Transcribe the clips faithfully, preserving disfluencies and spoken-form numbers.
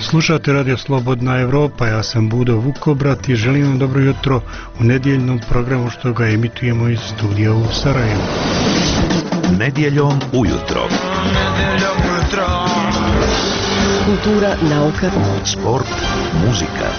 Slušate Radio Slobodna Evropa, ja sam Budo Vukobrat i želim vam dobro jutro u nedjeljnom programu što ga emitujemo iz studija u Sarajevu. Nedjeljom ujutro. Nedjeljom ujutro. Kultura, nauka, sport, muzika.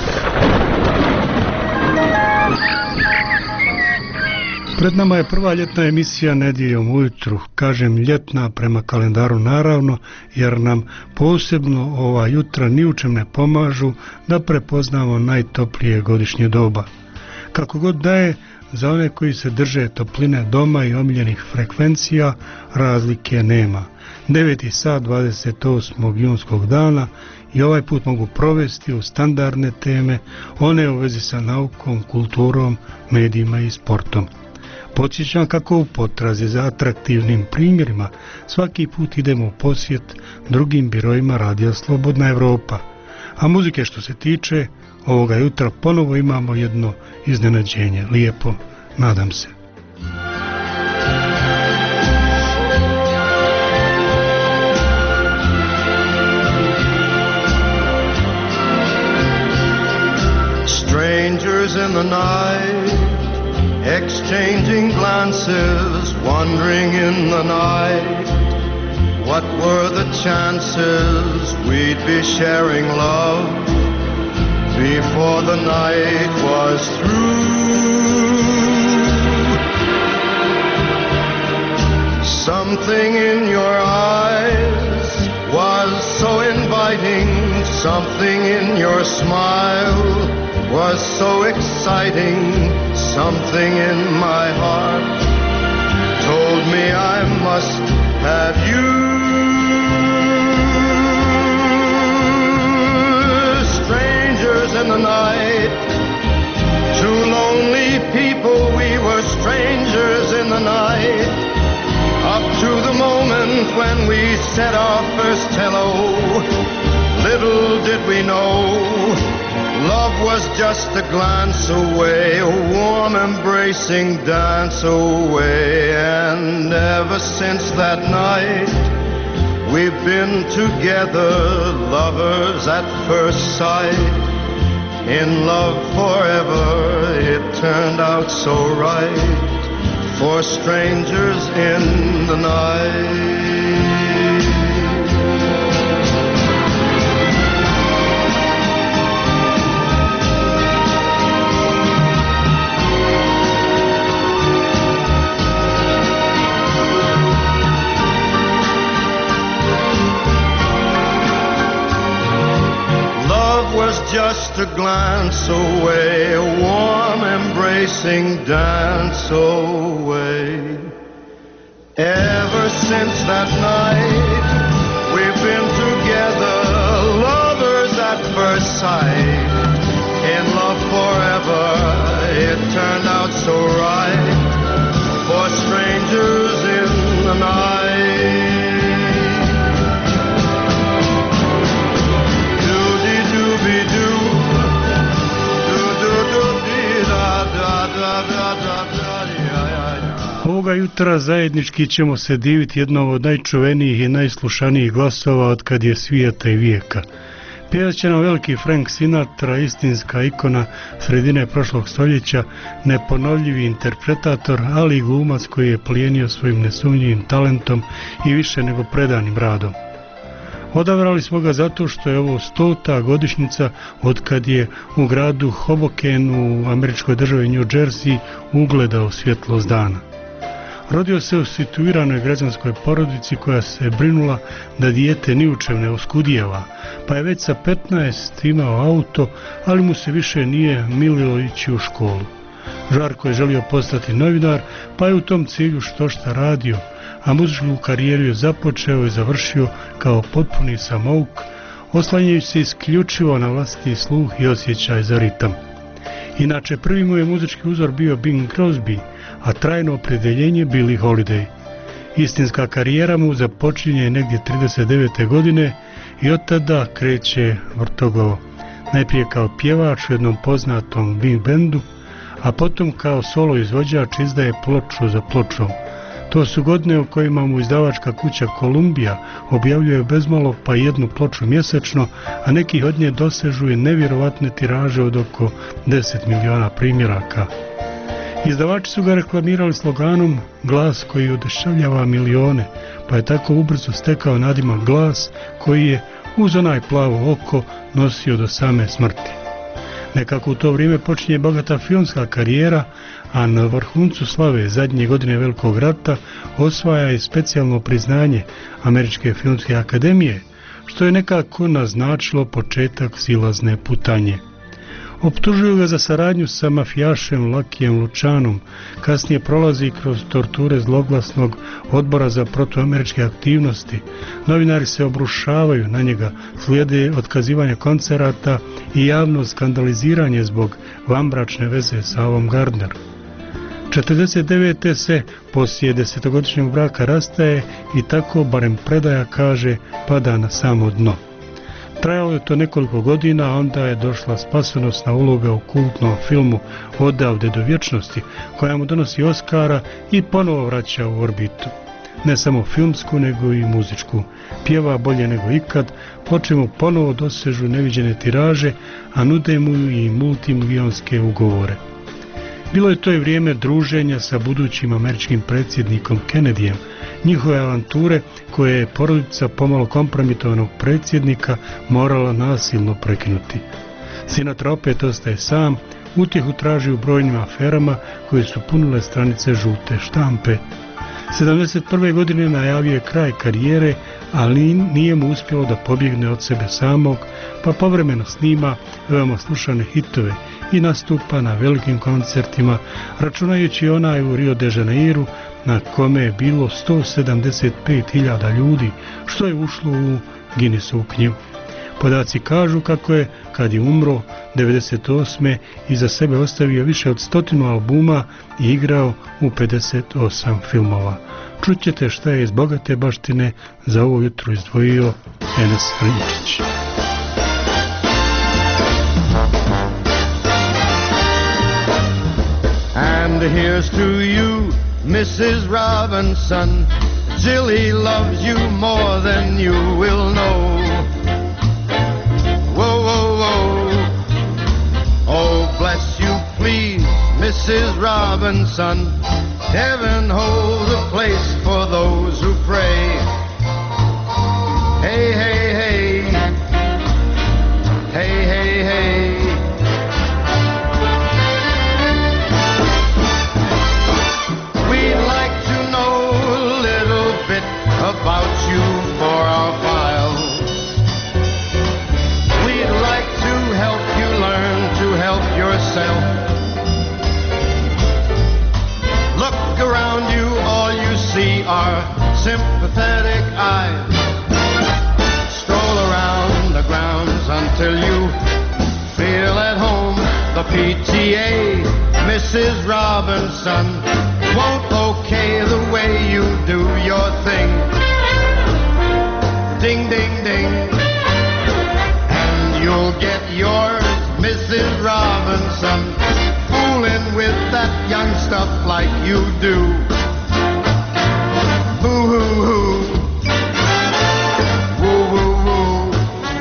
Pred nama je prva ljetna emisija Nedjeljom ujutru. Kažem ljetna prema kalendaru naravno, jer nam posebno ova jutra ni u čem ne pomažu da prepoznamo najtoplije godišnje doba. Kako god da je, za one koji se drže topline doma i omiljenih frekvencija, razlike nema. deveti sat dvadeset osmog junskog dana i ovaj put mogu provesti u standardne teme, one u vezi sa naukom, kulturom, medijima i sportom. Podsjećam kako u potrazi za atraktivnim primjerima svaki put idemo u posjet drugim birojima Radija Slobodna Evropa. A muzike što se tiče, ovoga jutra ponovo imamo jedno iznenađenje. Lijepo, nadam se. Strangers in the night, exchanging glances, wandering in the night. What were the chances we'd be sharing love before the night was through? Something in your eyes was so inviting, something in your smile was so exciting, something in my heart told me I must have you. Strangers in the night, two lonely people, we were strangers in the night, up to the moment when we said our first hello. Little did we know, love was just a glance away, a warm embracing dance away. And ever since that night, we've been together, lovers at first sight. In love forever, it turned out so right, for strangers in the night. Just a glance away, a warm embracing dance away. Ever since that night, we've been together, lovers at first sight. In love forever, it turned out so right, for strangers in the night. Ovoga jutra zajednički ćemo se diviti jednom od najčuvenijih i najslušanijih glasova od kad je svijeta i vijeka. Pjevat će nam veliki Frank Sinatra, istinska ikona sredine prošlog stoljeća, neponovljivi interpretator, ali i glumac koji je plijenio svojim nesumnjivim talentom i više nego predanim radom. Odabrali smo ga zato što je ovo stota godišnjica od kad je u gradu Hoboken u američkoj državi New Jersey ugledao svjetlost dana. Rodio se u situiranoj građanskoj porodici koja se brinula da dijete ni u čem ne oskudijeva, pa je već sa petnaest imao auto, ali mu se više nije mililo ići u školu. Žarko je želio postati novinar, pa je u tom cilju što šta radio, a muzičku karijeru je započeo i završio kao potpuni samouk, oslanjajući se isključivo na vlastiti sluh i osjećaj za ritam. Inače, prvi mu je muzički uzor bio Bing Crosby, a trajno opredjeljenje Billie Holiday. Istinska karijera mu započinje negdje trideset devete godine i od tada kreće vrtogovo. Najprije kao pjevač u jednom poznatom big bandu, a potom kao solo izvođač izdaje ploču za pločom. To su godine u kojima mu izdavačka kuća Kolumbija objavljuje bezmalo pa jednu ploču mjesečno, a neki od nje dosežu i nevjerovatne tiraže od oko deset miliona primjeraka. Izdavači su ga reklamirali sloganom "Glas koji oduševljava milione", pa je tako ubrzo stekao nadimak Glas koji je uz onaj plavo oko nosio do same smrti. Nekako u to vrijeme počinje bogata filmska karijera, a na vrhuncu slave zadnje godine Velikog rata osvaja i specijalno priznanje Američke filmske akademije, što je nekako naznačilo početak silazne putanje. Optužuju ga za saradnju sa mafijašem Lakijem Lučanom, kasnije prolazi kroz torture zloglasnog odbora za protuameričke aktivnosti. Novinari se obrušavaju na njega, slijede otkazivanje koncerata i javno skandaliziranje zbog vanbračne veze sa Avom Gardner. četrdeset devete se poslije desetogodišnjeg braka rastaje i tako, barem predaja kaže, pada na samo dno. Trajalo je to nekoliko godina, a onda je došla spasonosna uloga u kultnom filmu Odavde do vječnosti, koja mu donosi Oskara i ponovo vraća u orbitu. Ne samo filmsku, nego i muzičku. Pjeva bolje nego ikad, po čemu ponovo dosežu neviđene tiraže, a nude mu i multimilijonske ugovore. Bilo je to i vrijeme druženja sa budućim američkim predsjednikom Kennedyjem, njihove avanture koje je porodica pomalo kompromitovanog predsjednika morala nasilno prekinuti. Sinatra opet ostaje sam, utjehu traži u brojnim aferama koje su punile stranice žute štampe. sedamdeset prve godine najavio je kraj karijere, ali nije mu uspjelo da pobjegne od sebe samog, pa povremeno snima veoma slušane hitove i nastupa na velikim koncertima, računajući onaj u Rio de Janeiru na kome je bilo sto sedamdeset pet hiljada ljudi, što je ušlo u Guinnessovu knjigu. Podaci kažu kako je, kad je umro devedeset osme iza sebe ostavio više od stotinu albuma i igrao u pedeset osam filmova. Čućete šta je iz bogate baštine za ovo jutro izdvojio Enes Rinčić. And here's to you, Missus Robinson. Jilly loves you more than you will know. Whoa, whoa, whoa. Oh, bless you, please, Missus Robinson. Heaven holds a place for those who pray. Hey, hey, hey. Hey, hey, hey. We'd like to know a little bit about you for our files. We'd like to help you learn to help yourself. Look around you, all you see are sympathetic eyes. Stroll around the grounds until you feel at home. The P T A, Missus Robinson, won't okay the way you do your thing. Ding, ding, ding. And you'll get yours, Missus Robinson, fooling with that young stuff like you do. Boo-hoo-hoo. Woo-woo-woo.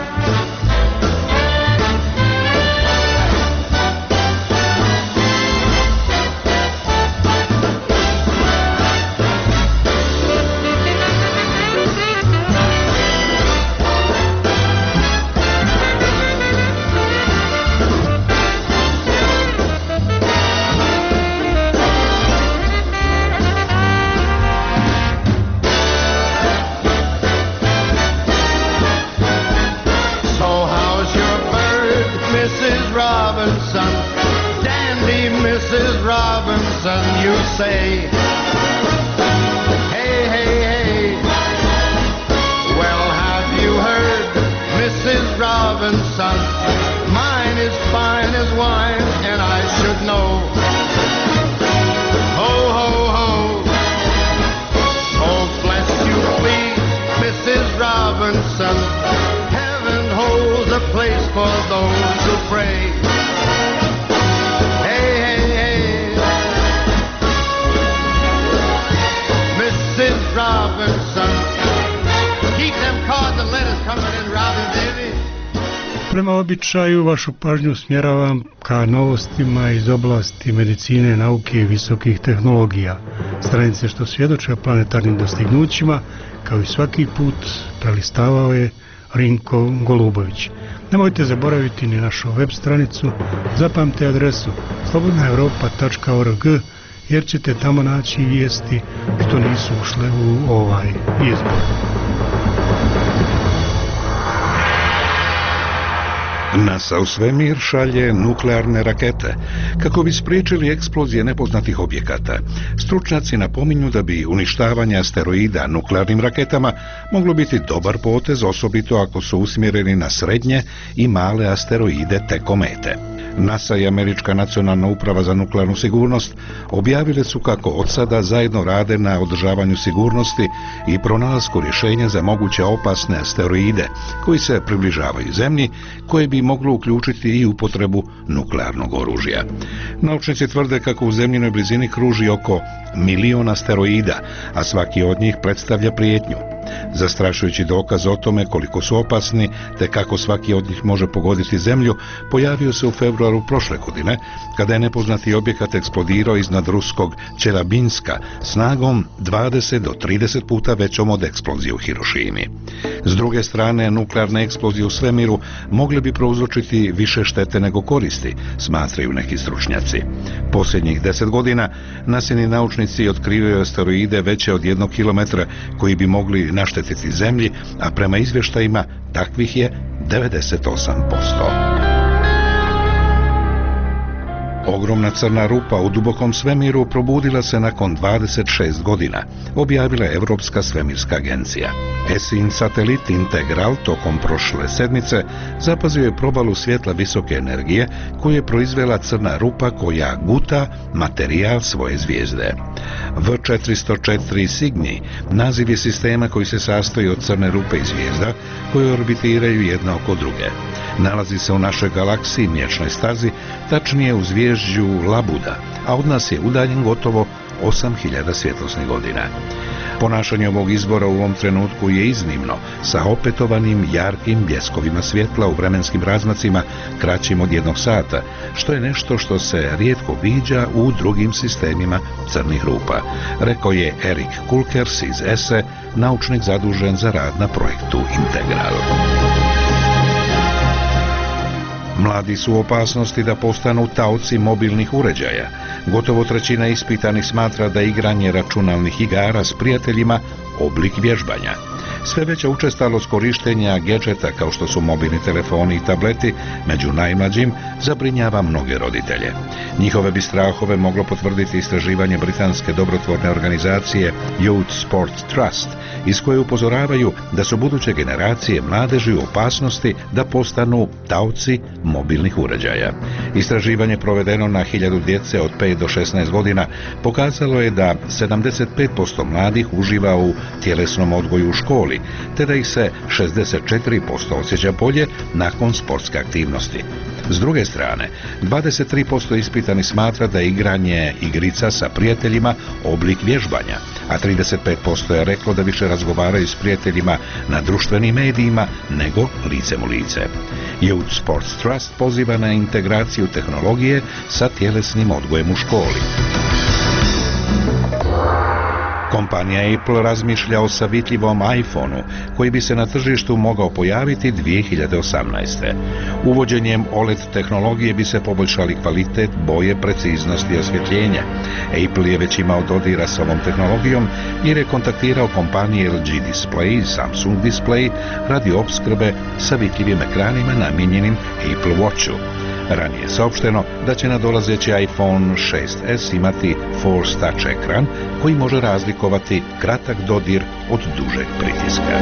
Robinson, dandy Missus Robinson, you say. Hey, hey, hey. Well, have you heard, Missus Robinson? Mine is fine as wine, and I should know. Ho, ho, ho. Oh, bless you, please, Missus Robinson. Heaven holds a place for those who pray. Hey, hey, hey. Prema običaju vašu pažnju smjeravam ka novostima iz oblasti medicine, nauke i visokih tehnologija. Stranice što svjedoče o planetarnim dostignućima, kao i svaki put, prelistavao je Rinko Golubović. Nemojte zaboraviti ni našu web stranicu, zapamte adresu slobodna europa tačka org, jer ćete tamo naći vijesti što nisu ušle u ovaj izbor. NASA u svemir šalje nuklearne rakete kako bi spriječili eksplozije nepoznatih objekata. Stručnjaci napominju da bi uništavanje asteroida nuklearnim raketama moglo biti dobar potez, osobito ako su usmjereni na srednje i male asteroide te komete. NASA i Američka nacionalna uprava za nuklearnu sigurnost objavile su kako od sada zajedno rade na održavanju sigurnosti i pronalasku rješenja za moguće opasne asteroide koji se približavaju Zemlji, koje bi moglo uključiti i upotrebu nuklearnog oružja. Naučnici tvrde kako u Zemljinoj blizini kruži oko milion asteroida, a svaki od njih predstavlja prijetnju. Zastrašujući dokaz o tome koliko su opasni te kako svaki od njih može pogoditi Zemlju pojavio se u februaru prošle godine, kada je nepoznati objekat eksplodirao iznad ruskog Čelabinska snagom dvadeset do trideset puta većom od eksplozije u Hirošimi. S druge strane, nuklearne eksplozije u svemiru mogle bi prouzročiti više štete nego koristi, smatraju neki stručnjaci. Posljednjih deset godina nasini naučnici otkrivaju asteroide veće od jednog kilometra koji bi mogli naštetiti Zemlji, a prema izvještajima takvih je devedeset osam posto. Ogromna crna rupa u dubokom svemiru probudila se nakon dvadeset šest godina, objavila je Europska svemirska agencija. E S I N satelit Integral tokom prošle sedmice zapazio je probalu svjetla visoke energije koju je proizvela crna rupa koja guta materijal svoje zvijezde. V četiristo četiri Cygni naziv je sistema koji se sastoji od crne rupe i zvijezda koje orbitiraju jedna oko druge. Nalazi se u našoj galaksiji Mliječnoj stazi, tačnije u zvježđu Labuda, a od nas je udaljen gotovo osam hiljada svjetlosnih godina. Ponašanje ovog izbora u ovom trenutku je iznimno, sa opetovanim jarkim bljeskovima svjetla u vremenskim razmacima kraćim od jednog sata, što je nešto što se rijetko viđa u drugim sistemima crnih rupa, rekao je Erik Kulkers iz E S E, naučnik zadužen za rad na projektu Integral. Mladi su u opasnosti da postanu taoci mobilnih uređaja. Gotovo trećina ispitanih smatra da igranje računalnih igara s prijateljima oblik vježbanja. Sve veća učestalost korištenja gadžeta kao što su mobilni telefoni i tableti među najmlađim zabrinjava mnoge roditelje. Njihove bi strahove moglo potvrditi istraživanje britanske dobrotvorne organizacije Youth Sport Trust, iz koje upozoravaju da su buduće generacije mladeži u opasnosti da postanu taoci mobilnih uređaja. Istraživanje provedeno na hiljadu djece od pet do šesnaest godina pokazalo je da sedamdeset pet posto mladih uživa u tjelesnom odgoju u školi, te da ih se šezdeset četiri posto osjeća bolje nakon sportske aktivnosti. S druge strane, dvadeset tri posto ispitani smatra da je igranje igrica sa prijateljima oblik vježbanja, a trideset pet posto je reklo da više razgovaraju s prijateljima na društvenim medijima nego licem u lice. Youth Sports Trust poziva na integraciju tehnologije sa tjelesnim odgojem u školi. Kompanija Apple razmišlja o savjetljivom iPhoneu koji bi se na tržištu mogao pojaviti dvije hiljade osamnaeste. Uvođenjem O L E D tehnologije bi se poboljšali kvalitet, boje, preciznost i osvjetljenje. Apple je već imao dodira s ovom tehnologijom jer je kontaktirao kompanije L G Display i Samsung Display radi opskrbe savjetljivim ekranima namijenjenim Apple Watchu. Ranije je saopšteno da će nadolazeći iPhone šest S imati Force Touch ekran koji može razlikovati kratak dodir od dužeg pritiska.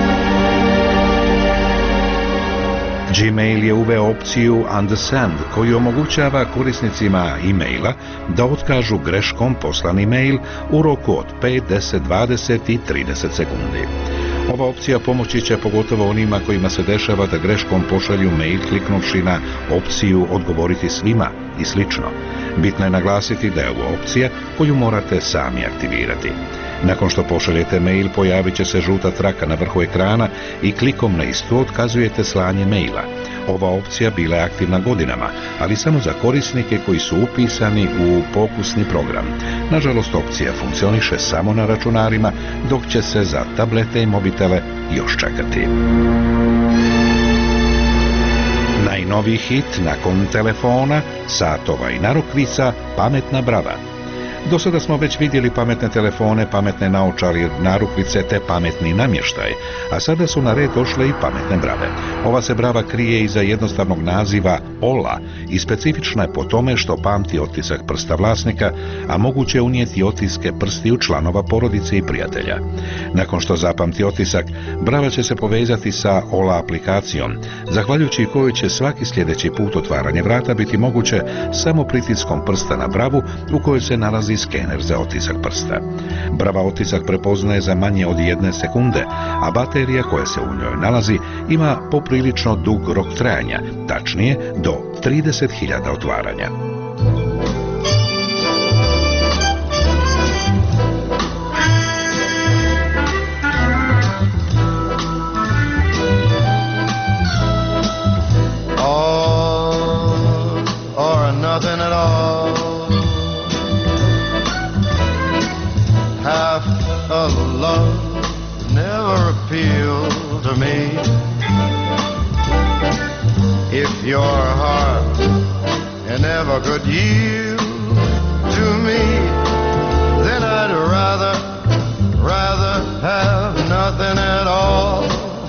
Gmail je uveo opciju Undersend koju omogućava korisnicima e-maila da otkažu greškom poslani mail u roku od pet, deset, dvadeset i trideset sekundi. Ova opcija pomoći će pogotovo onima kojima se dešava da greškom pošalju mail kliknuvši na opciju odgovoriti svima i slično. Bitno je naglasiti da je ovo opcija koju morate sami aktivirati. Nakon što pošaljete mail, pojavit će se žuta traka na vrhu ekrana i klikom na istu otkazujete slanje maila. Ova opcija bila je aktivna godinama, ali samo za korisnike koji su upisani u pokusni program. Nažalost, opcija funkcioniše samo na računarima, dok će se za tablete i mobitele još čekati. Najnoviji hit nakon telefona, satova i narukvica, pametna brava. Do sada smo već vidjeli pametne telefone, pametne naočale, narukvice te pametni namještaj, a sada su na red došle i pametne brave. Ova se brava krije iza jednostavnog naziva Ola i specifična je po tome što pamti otisak prsta vlasnika, a moguće je unijeti otiske prstiju članova porodice i prijatelja. Nakon što zapamti otisak, brava će se povezati sa Ola aplikacijom, zahvaljujući kojoj će svaki sljedeći put otvaranje vrata biti moguće samo pritiskom prsta na bravu u kojoj se nalazi skener za otisak prsta. Brava otisak prepoznaje za manje od jedne sekunde, a baterija koja se u njoj nalazi ima poprilično dug rok trajanja, tačnije do trideset hiljada otvaranja. All or nothing at all. Half of love never appealed to me. If your heart never could yield to me, then I'd rather, rather have nothing at all.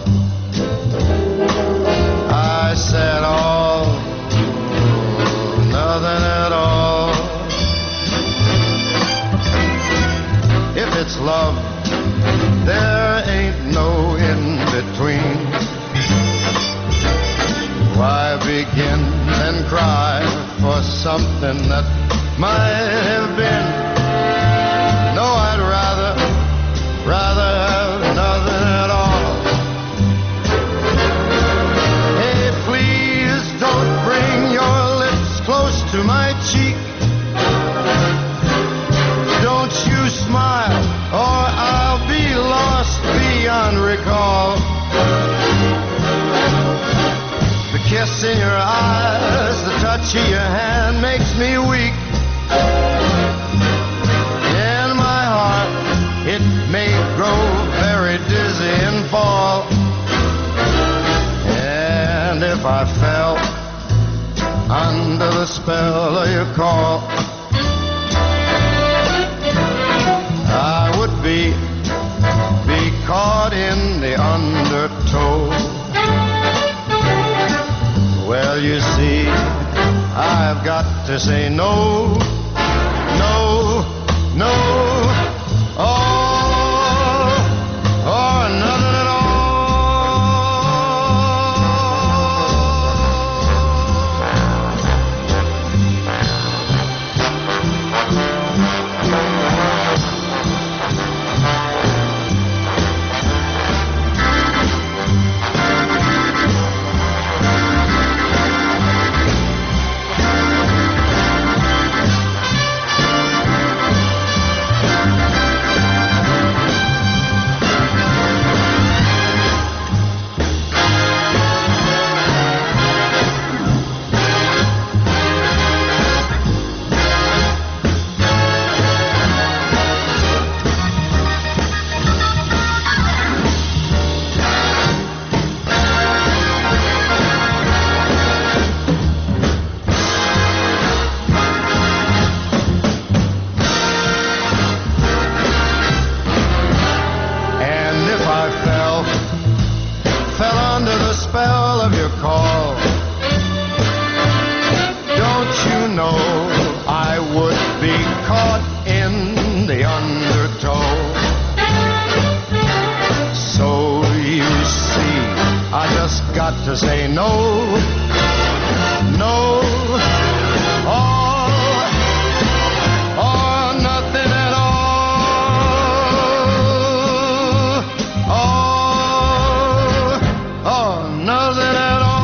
I said all, nothing at all. If it's love, there ain't no in-between. Why begin and cry for something that might have been? No, I'd rather, rather have nothing at all. Hey, please don't bring your lips close to my cheek. Don't you smile or I'll be lost beyond recall. The kiss in your eyes, the touch of your hand makes me weak. In my heart, it may grow very dizzy and fall. And if I fell under the spell of your call, I would be, be caught in the undertow. Well, you see, I've got to say no, no, no, all or nothing at all. To say no, no, all or nothing at all, all or nothing at all.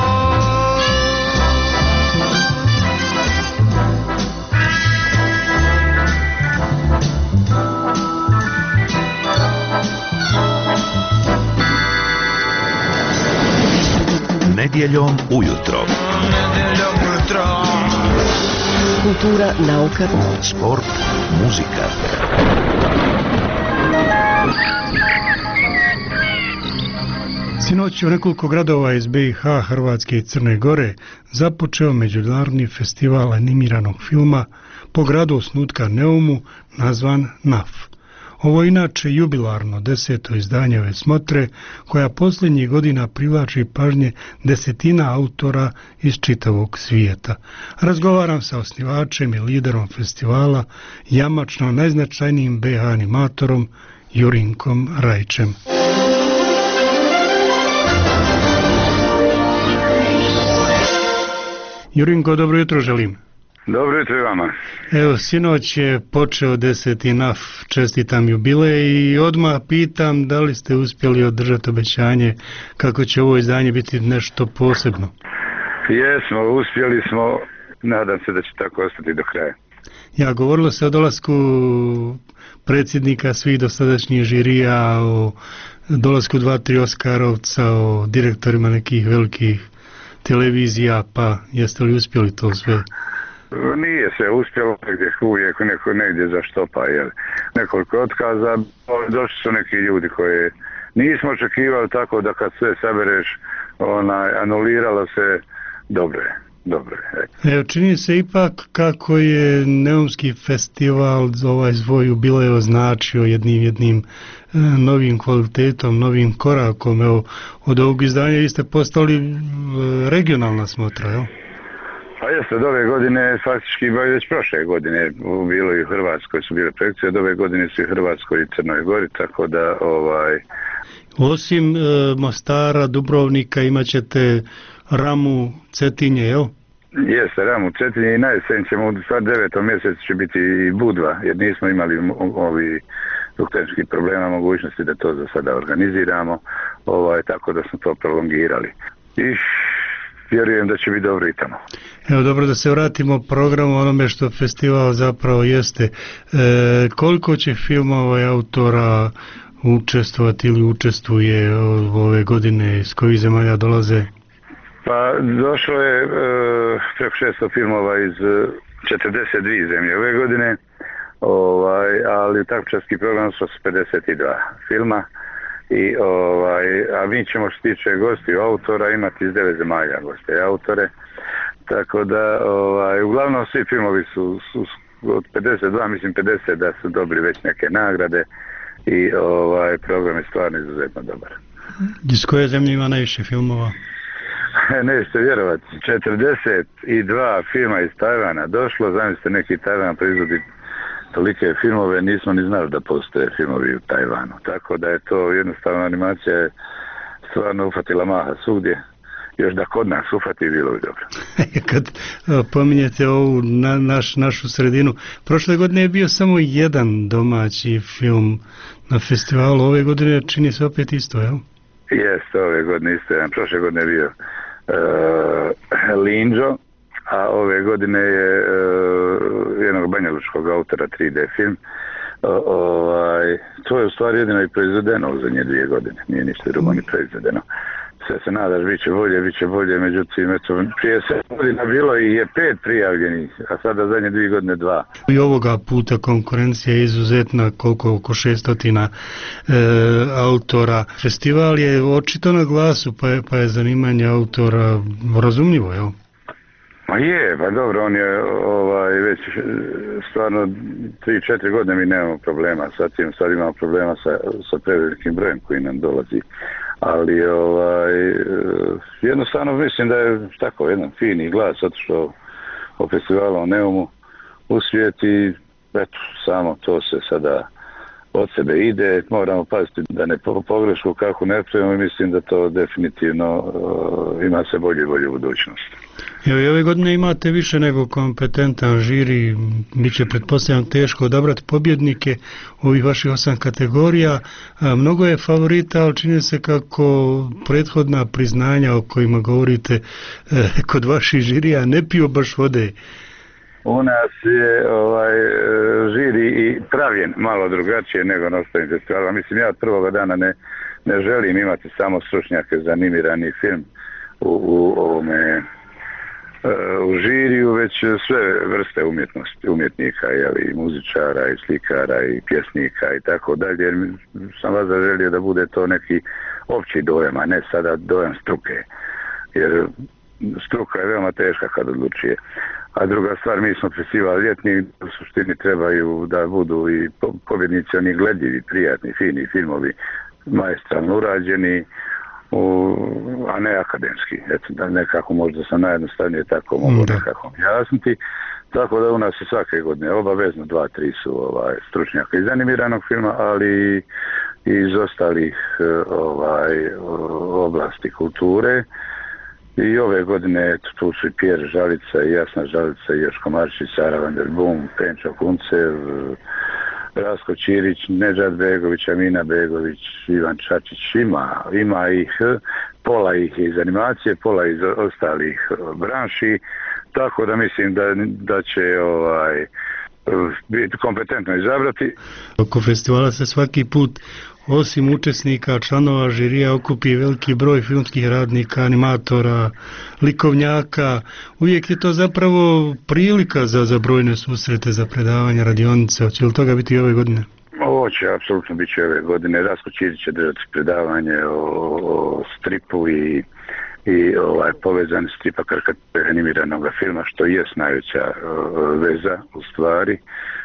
Nedjeljom ujutro. Kultura, nauka, Sport, muzika. Sinoć u nekoliko gradova iz B i H, Hrvatske i Crne Gore započeo međunarodni festival animiranog filma po gradu osnutka Neumu nazvan N A F. Ovo je inače jubilarno deseto izdanje ove smotre koja posljednjih godina privlači pažnje desetina autora iz čitavog svijeta. Razgovaram sa osnivačem i liderom festivala, jamačno najznačajnijim B H animatorom Jurinkom Rajčem. Jurinko, dobro jutro želim. Dobro jutro i vama. Evo, sinoć je počeo deseti N A F, čestitam jubilej i odmah pitam da li ste uspjeli održati obećanje kako će ovo izdanje biti nešto posebno. Jesmo, uspjeli smo, nadam se da će tako ostati do kraja. Ja, govorilo se o dolasku predsjednika svih dosadašnjih žirija, o dolasku dva, tri Oskarovca, o direktorima nekih velikih televizija, pa jeste li uspjeli to sve? Nije se uspjelo, gdje uvijek neko negdje zaštopa, jer nekoliko otkaza, došli su neki ljudi koje nismo očekivali, tako da kad sve sabereš, ona, anuliralo se, dobro je, dobro je. Evo, čini se ipak kako je Neumski festival ovaj svoj jubilej označio jednim jednim novim kvalitetom, novim korakom. Evo, od ovog izdanja vi ste postali regionalna smotra, jel? Pa jeste, od ove godine, faktički već prošle godine bilo i u Hrvatskoj su bile projekcije, od ove godine su i Hrvatskoj i Crnoj Gori, tako da ovaj... Osim e, Mostara, Dubrovnika imat ćete Ramu, Cetinje, jel? Jeste, Ramu, Cetinje i na jesen ćemo, u stvar devetom mjesecu će biti i Budva, jer nismo imali ovi zbog tehničkih problema mogućnosti da to za sada organiziramo, ovaj, tako da smo to prolongirali. I vjerujem da će biti dobro i tamo. Evo, dobro, da se vratimo programu onome što festival zapravo jeste. E, koliko će filmova i autora učestvovati ili učestvuje ove godine, iz kojih zemalja dolaze? Pa došlo je e, preko šesto filmova iz četrdeset dvije zemlje ove godine, ovaj, ali takmičarski program su pedeset dva filma. I, ovaj, a mi ćemo što tiče gosti autora imati iz devet zemalja goste i autore, tako da ovaj, uglavnom svi filmovi su, su od pedeset dva, mislim pedeset da su dobili već neke nagrade i ovaj, program je stvarno izuzetno dobar. Iz koje zemlje ima najviše filmova? Nećete vjerovati, četrdeset dva filma iz Tajvana došlo, zamislite neki Tajvan proizvodi tolike filmove, nismo ni znali da postoje filmovi u Tajvanu. Tako da je to jednostavno animacija je stvarno ufatila maha svugdje. Još da kod nas ufati bilo bi dobro. Kad pominjete ovu na, naš, našu sredinu, prošle godine je bio samo jedan domaći film na festivalu, ove godine čini se opet isto, jel? Jeste, ove godine isto jedan. Prošle godine je bio uh, Linđo, a ove godine je uh, jednog banjalučkog autora tri D film. O, ovaj, to je u stvari jedino i proizvedeno u zadnje dvije godine, nije ništa drugo ni proizvedeno. Sve se nadaš, bit će bolje, bit će bolje, međutim, eto, prije se godina bilo i je pet prijavljenih, a sada zadnje dvije godine dva. I ovoga puta konkurencija je izuzetna, koliko oko šestotina e, autora. Festival je očito na glasu, pa je, pa je zanimanje autora razumljivo, jel? Ma je, pa dobro, on je ovaj, već stvarno tri četiri godine mi nemamo problema sa tim, sad imamo problema sa, sa prevelikim brojem koji nam dolazi. Ali ovaj, jednostavno mislim da je tako jedan fini glas otišao o festivalu u Neumu u svijet i eto, samo to se sada od sebe ide, moramo paziti da ne pogrešku kako ne pravimo i mislim da to definitivno uh, ima se bolje i bolje u budućnosti. Evo i ove godine imate više nego kompetentan žiri, bit će pretpostavljam teško odabrati pobjednike ovih vaših osam kategorija. A, mnogo je favorita, ali čini se kako prethodna priznanja o kojima govorite eh, kod vaših žirija ne piju baš vode. U nas je ovaj, žiri i pravljen malo drugačije nego na ostalim festivalima. Mislim, ja od prvoga dana ne, ne želim imati samo stručnjake za animirani film. u, u ovome u žiriju, već sve vrste umjetnosti, umjetnika, jeli, i muzičara, i slikara, i pjesnika i tako dalje, jer sam vas zaželio da bude to neki opći dojam, a ne sada dojam struke, jer struka je veoma teška kad odlučuje. A druga stvar, mi smo festival ljetni, u suštini trebaju da budu i pobjednici oni gledljivi, prijatni, fini filmovi, maestralno urađeni, U, a ne akademski. Eto, da nekako možda sam najjednostavnije tako mogu da. nekako jasniti. Tako da u nas je svake godine obavezno dva, tri su ovaj, stručnjaka iz animiranog filma, ali i iz ostalih ovaj, oblasti kulture. I ove godine eto, tu su i Pjer Žalica, i Jasna Žalica, i Joško Marčić, Sara van der Boom, Penčo Kuncev, Rasko Čirić, Nedžad Begović, Amina Begović, Ivan Čačić, ima, ima ih, pola ih iz animacije, pola iz ostalih branši, tako da mislim da, da će ovaj, biti kompetentno izabrati. Oko festivala se svaki put, osim učesnika, članova žirija, okupi veliki broj filmskih radnika, animatora, likovnjaka. Uvijek je to zapravo prilika za, za brojne susrete, za predavanja, radionice. Hoće li toga biti i ove godine? Ovo će, apsolutno biti ove godine. Rasko Čirić će držati predavanje o, o stripu i, i ovaj, povezan stripa karikature animiranog filma, što je najveća veza u stvari.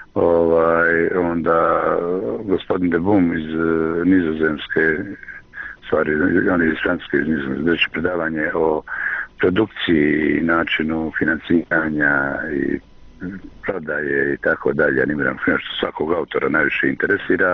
Ovaj, onda gospodin de Boom iz uh, Nizozemske, stvari, on iz Francuske, iz Nizozemske, drži predavanje o produkciji, načinu financiranja i prodaje i tako dalje, animiranog filma, što svakog autora najviše interesira.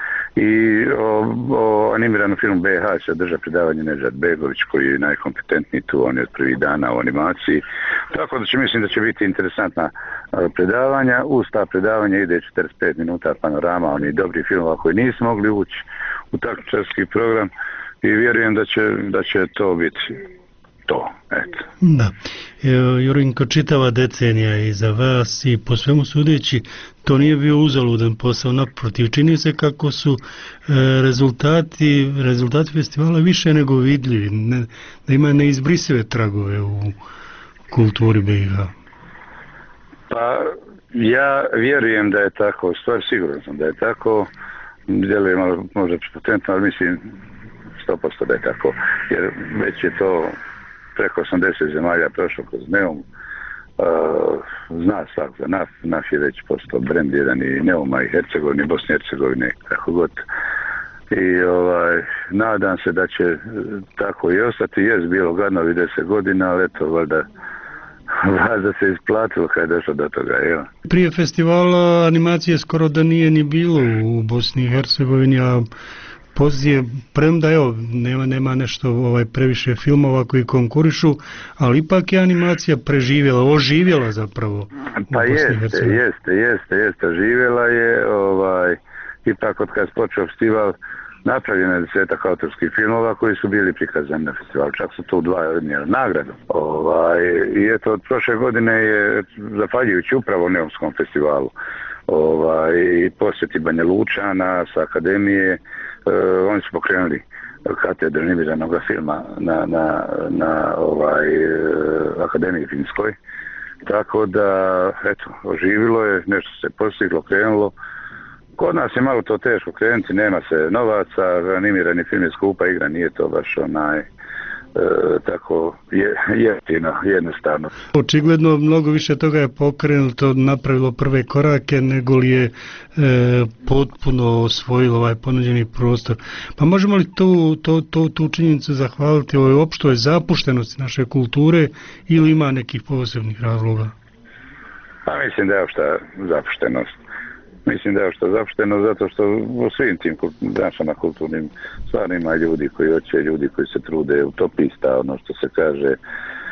I o, o animiranom filmu B H će drža predavanje Nedžad Begović, koji je najkompetentniji tu, on je od prvih dana u animaciji. Tako da će, mislim da će biti interesantna predavanja. Uz ta predavanja ide četrdeset pet minuta panorama, oni dobri filmova koji nisu mogli ući u takmičarski program i vjerujem da će, da će to biti to. Eto. Da. Jurinko, čitava decenija iza vas i po svemu sudeći to nije bio uzaludan posao, naprotiv. Čini se kako su e, rezultati, rezultati festivala više nego vidljivi, ne, da ima neizbrisive tragove u kulturi B i H. Pa ja vjerujem da je tako, stvar sigurno sam da je tako, djeluje malo možda potentno, ali mislim sto posto da je tako, jer već je to preko osamdeset zemalja prošlo kroz Neum, uh, zna svak za N A F, N A F je već postao brend jedan i Neuma i Hercegovine, i Bosne i Hercegovine, kako god. I ovaj, nadam se da će tako i ostati, jest bilo gadno vidjeti se godina, ali eto, valjda da se isplatilo kad je došlo do toga, jel? Prije festivala animacije skoro da nije ni bilo u Bosni i Hercegovini, a poslije, premda evo, nema, nema nešto ovaj, previše filmova koji konkurišu, ali ipak je animacija preživjela, oživjela zapravo. Pa jeste, jeste, jeste, jeste, oživjela je, ovaj, ipak od kad je počeo festival, napravljeno je desetak autorskih filmova koji su bili prikazani na festivalu, čak su tu dva odnijeli nagradu. Ovaj, i eto, od prošle godine je, zahvaljujući upravo Neumskom festivalu, ovaj, i posjeti Banja Lučana sa akademije, Uh, oni su pokrenuli katedru animiranog filma na, na, na ovaj, uh, Akademiji Finskoj. Tako da, eto, oživilo je, nešto se postiglo, krenulo. Kod nas je malo to teško krenuti, nema se novaca, animirani film je skupa igra, nije to baš onaj, e, tako je, jeftino, jednostavno. Očigledno mnogo više toga je pokrenuto, napravilo prve korake, nego li je e, potpuno osvojilo ovaj ponuđeni prostor. Pa možemo li tu, to, to, tu činjenicu zahvaliti ovoj opštoj zapuštenosti naše kulture ili ima nekih posebnih razloga? Pa mislim da je opšta zapuštenost. Mislim da je što zapušteno zato što u svim tim branšama kulturnim stvarno ima ljudi koji hoće, ljudi koji se trude, utopista, ono što se kaže, e,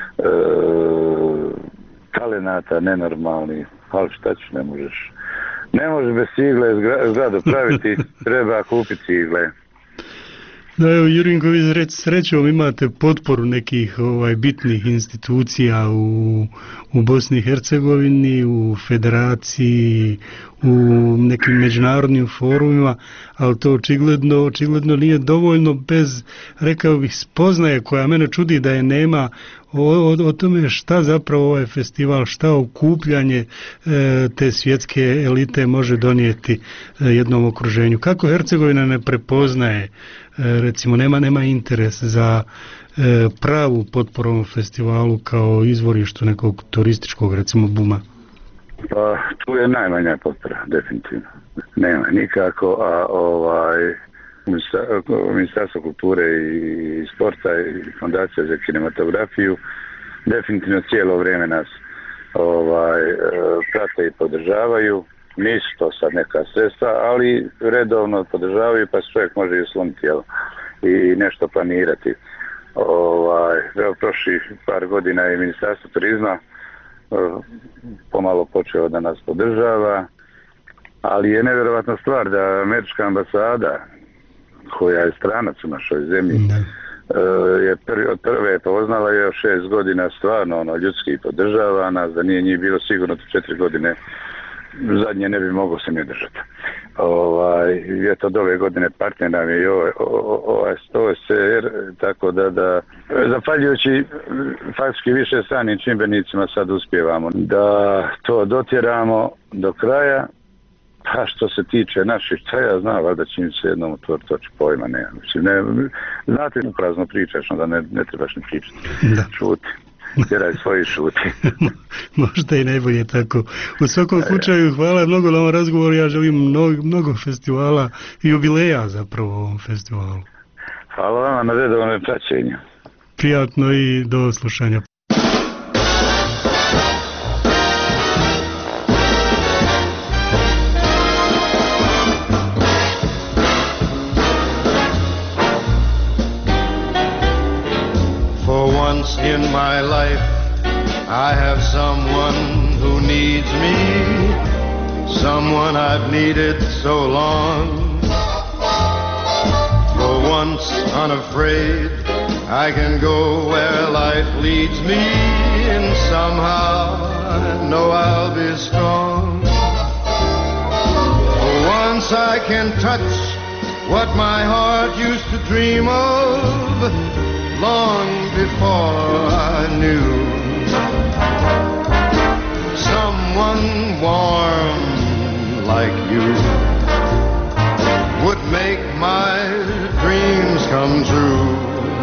talenata, nenormalni, ali šta ću, ne možeš, ne možeš bez cigle zgradu praviti, treba kupiti cigle. Da, evo, Jurinko, vi srećom imate potporu nekih ovaj, bitnih institucija u, u Bosni i Hercegovini, u federaciji, u nekim međunarodnim forumima, ali to očigledno, očigledno nije dovoljno bez, rekao bih, spoznaje koja mene čudi da je nema o, o, o tome šta zapravo ovaj festival, šta okupljanje e, te svjetske elite može donijeti e, jednom okruženju. Kako Hercegovina ne prepoznaje, e, recimo nema, nema interes za e, pravu potporu ovom festivalu kao izvorištu nekog turističkog, recimo, buma? Pa, tu je najmanja potpora, definitivno. Nema nikako, a ovaj Ministarstvo kulture i sporta i Fondacija za kinematografiju definitivno cijelo vrijeme nas ovaj prate i podržavaju. Nisu to sad neka sredstva, ali redovno podržavaju, pa čovjek može i usloniti, jel, i nešto planirati. Ovaj, evo, prošli par godina je Ministarstvo turizma pomalo počeo da nas podržava, ali je nevjerovatna stvar da američka ambasada, koja je stranac u našoj zemlji, ne. je prvi, od prve poznala je još šest godina stvarno ono, ljudski podržava nas, da nije njih bilo sigurno to četiri godine zadnje ne bi mogao se mi držati. Ovaj, je to ove godine partner nam je i O S C R, tako da, da zahvaljujući faktički više stranim čimbenicima sad uspijevamo da to dotjeramo do kraja. Pa što se tiče naših, šta ja znam, valjda će im se jednom otvoriti oči, pojma ne. Mislim, ne, znate, prazno pričaš, onda ne, ne trebaš ni pričati. Da. Šuti. Tjeraj svoji šuti. Možda i najbolje tako. U svakom slučaju, hvala mnogo na ovom razgovoru. Ja želim mnogo, mnogo festivala i jubileja zapravo u ovom festivalu. Hvala vama na redovnom praćenju. Prijatno i do slušanja. Once in my life I have someone who needs me, someone I've needed so long. For once unafraid I can go where life leads me, and somehow I know I'll be strong. For once I can touch what my heart used to dream of long before I knew. Someone warm like you would make my dreams come true.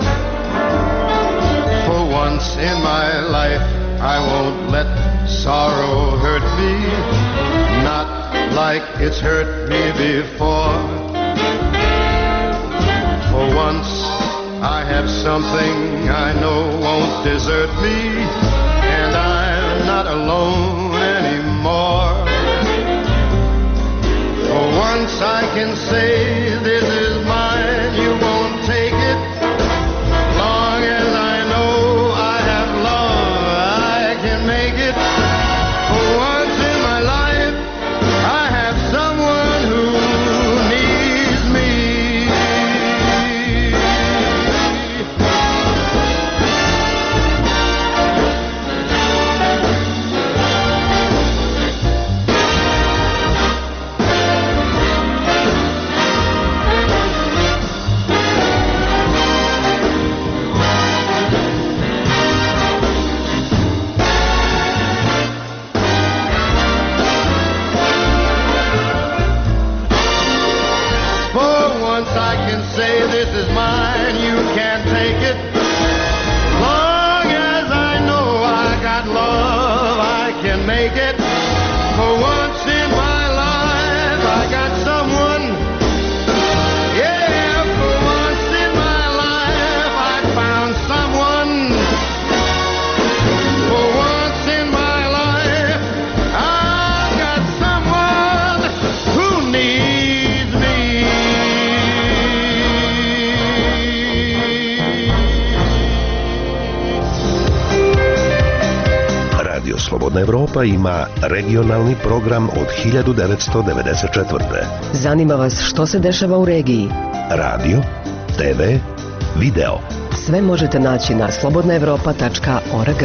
For once in my life I won't let sorrow hurt me, not like it's hurt me before. For once I have something I know won't desert me, and I'm not alone anymore. For once I can say this is mine, you won't take it. Long as I know I have love, I can make it. For once in my life I have someone who needs me. Say this is mine, you can't take it. Long as I know I got love, I can make it. For once in my life I got someone. Yeah, for once in my life I found someone. For once in my life I got someone who needs me. Slobodna Evropa ima regionalni program od hiljadu devetsto devedeset četvrte. Zanima vas što se dešava u regiji? Radio, te ve, video. Sve možete naći na slobodna evropa tačka org.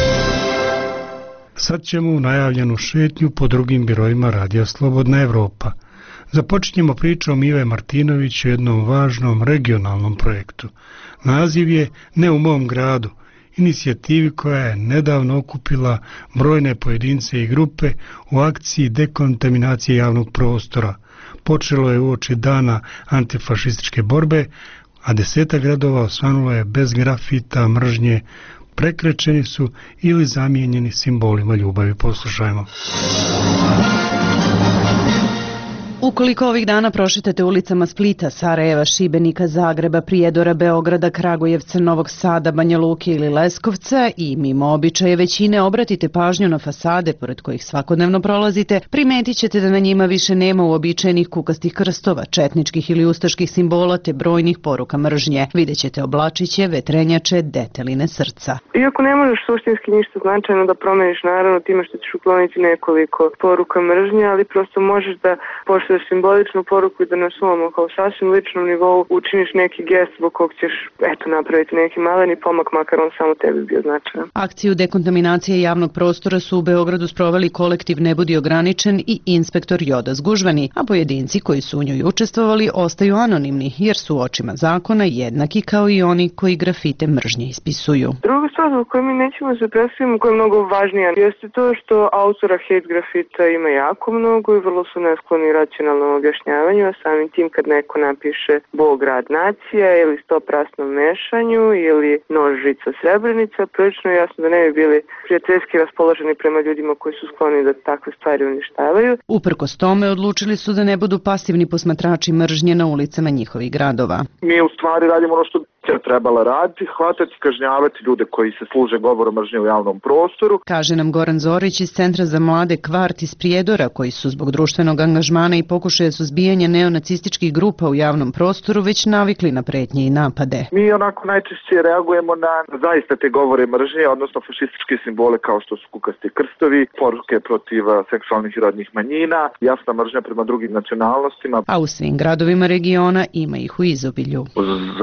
Sad ćemo u najavljenu šetnju po drugim biroima Radija Slobodna Evropa. Započinjemo pričom Ive Martinovića o jednom važnom regionalnom projektu. Naziv je Ne u mom gradu, inicijativi koja je nedavno okupila brojne pojedince i grupe u akciji dekontaminacije javnog prostora. Počelo je uoči dana antifašističke borbe, a deseta gradova osvanulo je bez grafita, mržnje, prekrečeni su ili zamijenjeni simbolima ljubavi. Poslušajmo. Ukoliko ovih dana prošetate ulicama Splita, Sarajeva, Šibenika, Zagreba, Prijedora, Beograda, Kragujevca, Novog Sada, Banja Luke ili Leskovca i mimo običaje većine obratite pažnju na fasade pored kojih svakodnevno prolazite, primetit ćete da na njima više nema uobičajenih kukastih krstova, četničkih ili ustaških simbola te brojnih poruka mržnje. Vidjet ćete oblačiće, vetrenjače, deteline srca. Iako ne možeš suštinski ništa značajno da promeniš, naravno time što ćeš ukloniti nekoliko poruka mržnje, ali prosto možeš da pošalješ simboličnu poruku i da na svom kao sasvim ličnom nivou učiniš neki gest zbog kog ćeš eto napraviti neki maleni pomak, makar on samo tebi bio značajan. Akciju dekontaminacije javnog prostora su u Beogradu sproveli kolektiv Ne budi ograničen i inspektor Joda Zgužvani, a pojedinci koji su u njoj učestvovali ostaju anonimni jer su u očima zakona jednaki kao i oni koji grafite mržnje ispisuju. Druga stvar u kojoj mi nećemo se predstaviti, koja je mnogo važnija, jeste to što autora hate grafita ima jako mnogo i vrlo su neskloni racionalnom objašnjavanju, a samim tim kad neko napiše Bog, rad, nacija ili stoprasnom mešanju ili nož, žica, srebrenica, prilično je jasno da ne bi bili prijateljski raspoloženi prema ljudima koji su skloni da takve stvari uništavaju. Uprkos tome odlučili su da ne budu pasivni posmatrači mržnje na ulicama njihovih gradova. Mi u stvari radimo ono što je trebala raditi, hvatati, kažnjavati ljude koji se služe govorom mržnje u javnom prostoru. Kaže nam Goran Zorić iz Centra za mlade Kvart iz Prijedora, koji su zbog društvenog angažmana i pokušaja suzbijanja neonacističkih grupa u javnom prostoru već navikli na pretnje i napade. Mi onako najčešće reagujemo na zaista te govore mržnje, odnosno fašističke simbole kao što su kukasti krstovi, poruke protiv seksualnih i rodnih manjina, jasna mržnja prema drugim nacionalnostima. A u svim gradovima regiona ima ih u izobilju. U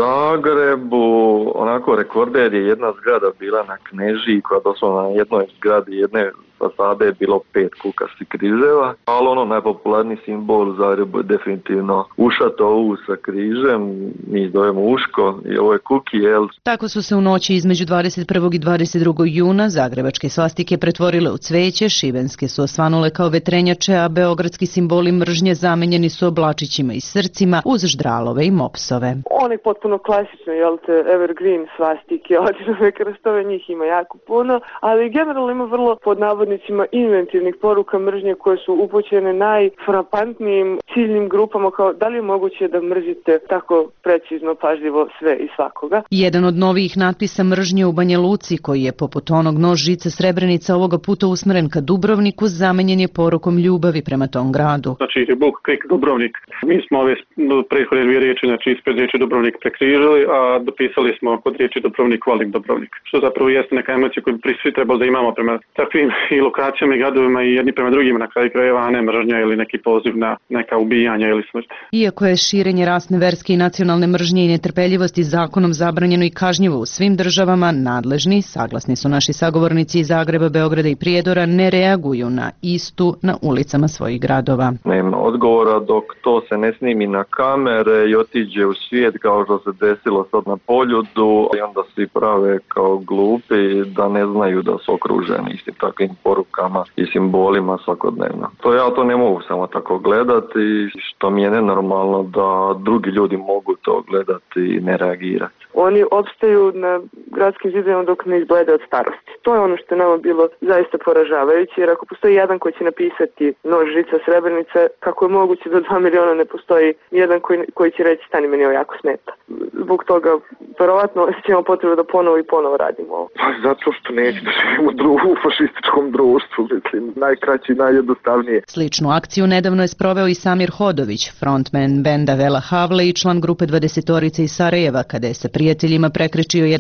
Zagrebu onako rekorder je jedna zgrada bila na Knežiji koja doslovno na jednoj zgradi jedne fasade je bilo pet kukastih križeva, ali ono najpopularniji simbol u Zagrebu je definitivno ušato U sa križem, mi zovemo uško i ovo je kuki, jel? Tako su se u noći između dvadeset prvog i dvadeset drugog juna zagrebačke svastike pretvorile u cveće, šibenske su osvanule kao vetrenjače, a beogradski simboli mržnje zamenjeni su oblačićima i srcima uz ždralove i mopsove. Oni potpuno klasično, jel te, evergreen svastike, odinove krstove, njih ima jako puno, ali generalno ima vrlo pod navodnicima inventivnih poruka mržnje koje su upućene najfrapantnijim ciljnim grupama, kao da li je moguće da mrzite tako precizno, pažljivo sve i svakoga. Jedan od novih natpisa mržnje u Banja Luci, koji je poput onog nož, žica, srebrenica ovoga puta usmeren ka Dubrovniku, zamenjen je porukom ljubavi prema tom gradu. Znači, Bog, krik, Dubrovnik. Mi smo ove prethodne dvije riječi, znači ispred riječi Dubrovnik prekrižili, a dopisali smo kod riječi Dubrovnik, volim Dubrovnik. Što zapravo jeste neka emocija koju svi trebalo da imamo prema takvim i lokacijama i gradovima i jedni prema drugima na kraju krajeva, a ne mržnja ili neki poziv na neka ubijanja ili smrt. Iako je širenje rasne, verske i nacionalne mržnje i netrpeljivosti zakonom zabranjeno i kažnjivo u svim državama, nadležni, saglasni su naši sagovornici iz Zagreba, Beograda i Prijedora, ne reaguju na istu na ulicama svojih gradova. Nema odgovora dok to se ne snimi na kamere i otiđe u svijet kao što se desilo sad na Poljudu i onda svi prave kao glupi da ne znaju da su okruženi istim takvim porukama i simbolima svakodnevno. To ja to ne mogu samo tako gledati, što mi je nenormalno da drugi ljudi mogu to gledati i ne reagirati. Oni opstaju na gradskim zidovima dok ne izblede od starosti. To je ono što je nama bilo zaista poražavajuće, jer ako postoji jedan koji će napisati nož, žica, srebrenica, kako je moguće da dva miliona ne postoji jedan koji, koji će reći stani meni ovo jako smeta. Zbog toga verovatno ćemo potrebu da ponovo i ponovo radimo ovo. Pa zato što neće da živimo u fašističkom društvu, mislim, najkraći i najjednostavnije. Sličnu akciju nedavno je sproveo i Samir Hodović, frontman benda Vela Havle i član grupe dvadesetorice iz Sarajeva, kada je sa prijateljima prekrečio jedan grafit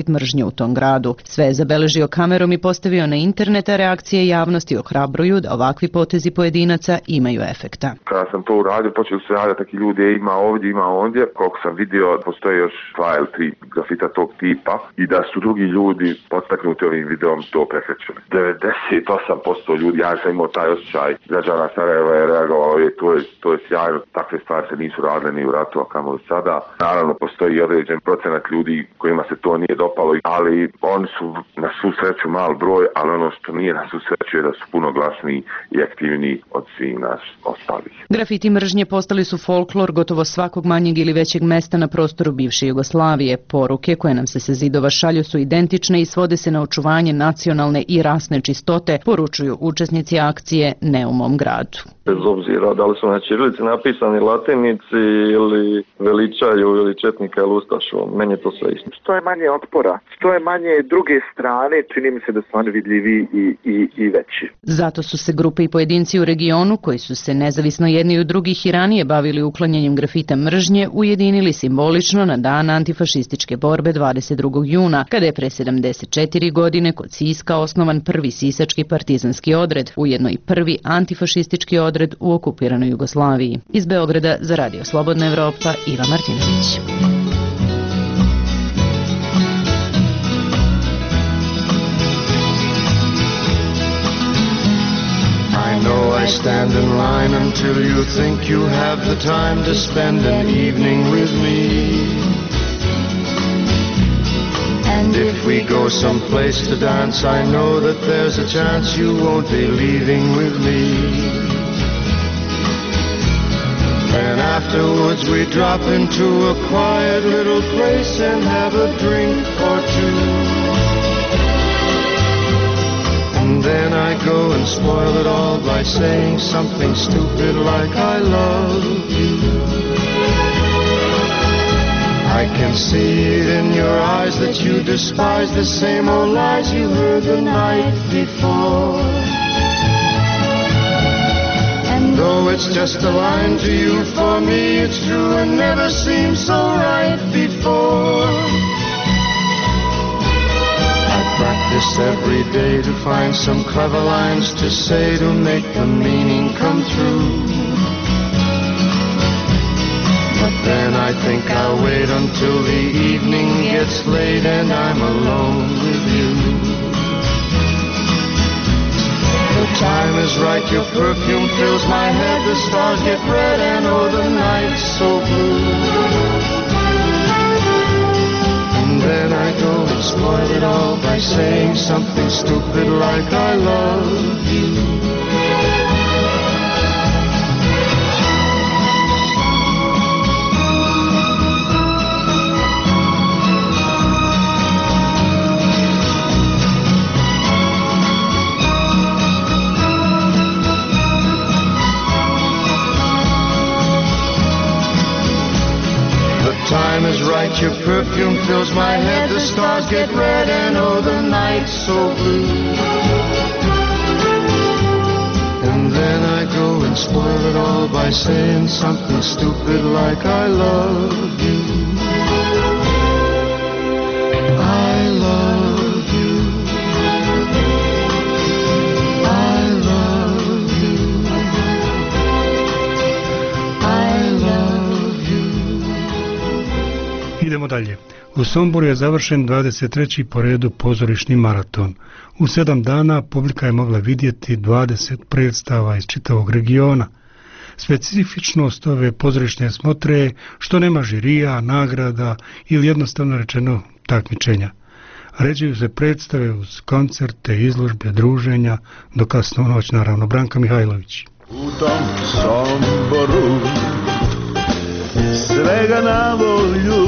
mržnje u tom gradu. Sve je zabeležio kamerom i postavio na internet, a reakcije javnosti ohrabruju da ovakvi potezi pojedinaca imaju efekta. Kada sam to uradio, počeli su javljati taki ljudi, ima ovdje, ima ondje. Koliko sam vidio, postoje još dva ili tri grafita tog tipa i da su drugi ljudi podstaknuti ovim videom to prekrećili. devedeset osam posto ljudi, ja sam imao taj osjećaj, građana Sarajeva je reagovalo, je, to, je, to je sjajno, takve stvari se nisu radile ni u ratu, a kamo li sada. Naravno, postoji određen procenat ljudi kojima se to nije dopalo, ali oni su na svu sreću mal broj, ali ono što nije na svu sreću je da su puno glasniji i aktivniji od svih nas ostalih. Grafiti mržnje postali su folklor gotovo svakog manjeg ili većeg mesta na prostoru bivše Jugoslavije. Poruke koje nam se sa zidova šalju su identične i svode se na očuvanje nacionalne i rasne čistote, poručuju učesnici akcije Ne u mom gradu. Bez obzira da li su na ćirilici napisani latinici ili veličaju ili četnika ili ustašu, meni je to sve isto. Što je manje otpora, što je manje druge strane, čini mi se da su oni vidljivi i, i, i veći. Zato su se grupe i pojedinci u regionu, koji su se nezavisno jedni od drugih i ranije bavili uklanjanjem grafita mržnje, ujedinili simbolično na dan antifašističke borbe dvadeset drugog juna, kada je pre sedamdeset četiri godine kod Siska osnovan prvi sisački partizanski odred, ujedno i prvi antifašistički odred u okupiranoj Jugoslaviji. Iz Beograda za Radio Slobodna Evropa, Iva Martinović. I know I stand in line until you think you have the time to spend an evening with me. And if we go someplace to dance, I know that there's a chance you won't be leaving with me. And afterwards we drop into a quiet little place and have a drink or two. And then I go and spoil it all by saying something stupid like I love you. I can see it in your eyes that you despise the same old lies you heard the night before. And though it's just a line to you, for me it's true and never seemed so right before. I practice every day to find some clever lines to say to make the meaning come true. But then I think I'll wait until the evening gets late and I'm alone with you. The time is right, your perfume fills my head, the stars get red and oh the night's so blue. And then I go and spoil it all by saying something stupid like I love you. Time is right, your perfume fills my head, the stars get red and oh the night's so blue. And then I go and spoil it all by saying something stupid like I love you. I love you. I love you. I love you. Idemo dalje. U Somboru je završen dvadeset treći po redu pozorišni maraton. U sedam dana publika je mogla vidjeti dvadeset predstava iz čitavog regiona. Specifičnost ove pozorišne smotre je što nema žirija, nagrada ili jednostavno rečeno takmičenja. Ređuju se predstave uz koncerte, izložbe, druženja, do kasno noć naravno. Branka Mihajlović. U tom Somboru svega na volju,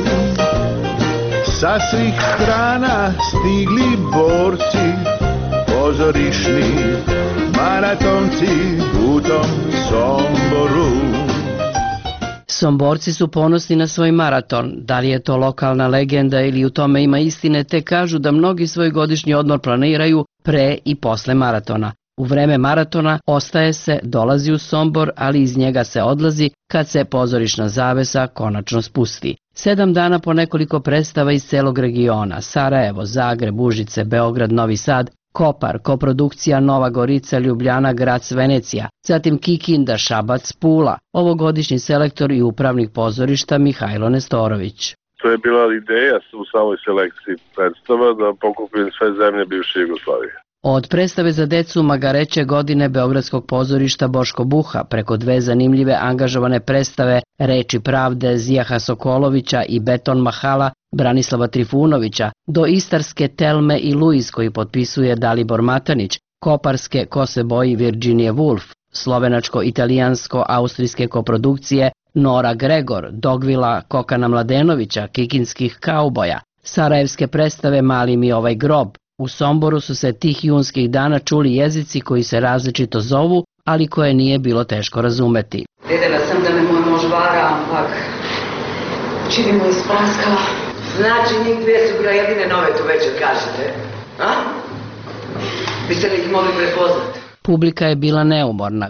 sa svih strana stigli borci, pozorišni maratonci u tom Somboru. Somborci su ponosni na svoj maraton. Da li je to lokalna legenda ili u tome ima istine, te kažu da mnogi svoj godišnji odmor planiraju pre i posle maratona. U vreme maratona ostaje se, dolazi u Sombor, ali iz njega se odlazi kad se pozorišna zavesa konačno spusti. Sedam dana po nekoliko predstava iz celog regiona, Sarajevo, Zagreb, Užice, Beograd, Novi Sad, Kopar, koprodukcija Nova Gorica, Ljubljana, Grac, Venecija, zatim Kikinda, Šabac, Pula, ovogodišnji selektor i upravnik pozorišta Mihajlo Nestorović. To je bila ideja u samoj selekciji predstava da pokupim sve zemlje bivše Jugoslavije. Od predstave za decu Magareće godine Beogradskog pozorišta Boško Buha preko dve zanimljive angažovane predstave Reči pravde Zijaha Sokolovića i Beton Mahala Branislava Trifunovića do istarske Telme i Luiz koji potpisuje Dalibor Matanić, koparske Ko se boji Virginia Woolf, slovenačko-italijansko-austrijske koprodukcije Nora Gregor, Dogvila Kokana Mladenovića, Kikinskih kauboja, sarajevske predstave Mali mi ovaj grob. U Somboru su se tih junskih dana čuli jezici koji se različito zovu, ali koje nije bilo teško razumeti. Videla sam da me moj muž vara, ampak čini mu ispraskala. Znači, njih dvije su bila jedine nove tu večer, kažete? A? Biste li ih mogli prepoznati? Publika je bila neumorna.